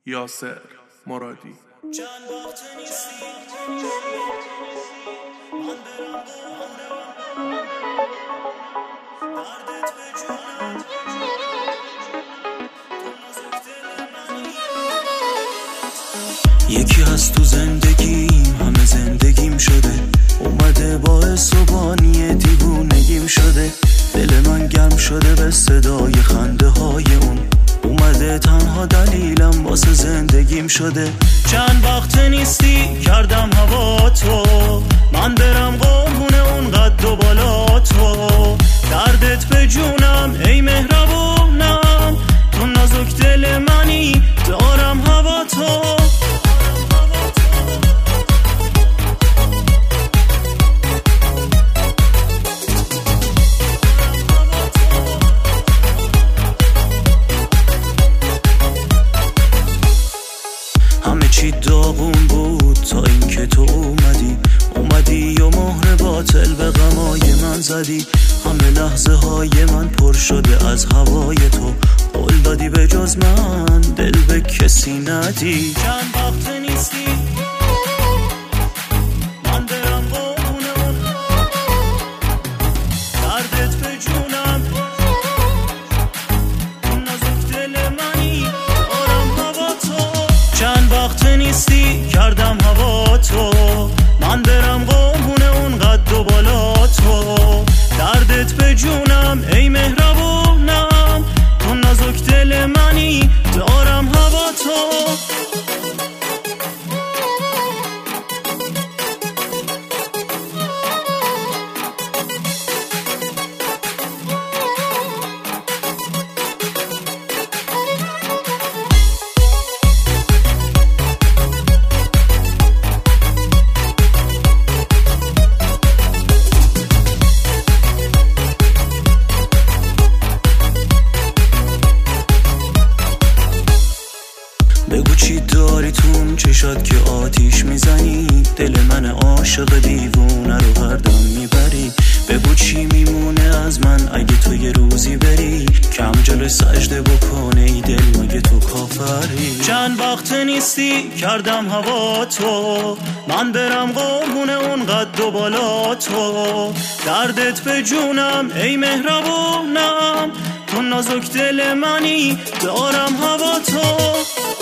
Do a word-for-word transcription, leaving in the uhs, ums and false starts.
یاسر مرادی. چند وقت نیستی من برم دردت به جونم یکی هست تو زندگیم همه زندگیم شده، اومده باعث و بانی دیوونگیم شده. دل من گرم شده به صدای خنده های اون، اومده تنها دلیلم واسه زندگیم شده. چند وقت نیستی کردم هوا تو، من برم قربون اون قد و بالا تو. دردت به جونم ای مهربونم، تو نازک دل منی دارم هوا تو. همه چی داغون بود تا اینکه تو اومدی اومدی و مهر باطل به غمای من زدی. همه لحظه های من پر شده از هوای تو، قول دادی به جز من دل به کسی ندی. چند وقت نیستی من برم قربون اون، دردت به جونم اون نازک دل منی دارم هوا تو. چند وقت نیستی کردم هوا تو، من برم قربون اون قد و بالا تو. دردت به جونم ای مهربونم، تو نازک دل منی دارم هوا تو. بگو چی داری تون چشات که آتیش میزنی، دل من عاشق دیوونه رو هردم میبری. بگو چی میمونه از من اگه تو یه روزی بری، کم جلوی سجده بکنه ای دل مگه تو کافری. چند وقت نیستی کردم هوا تو، من برم قربون اون قد و بالا تو. دردت به جونم ای مهربونم، تو نازک دل منی دارم هوا تو.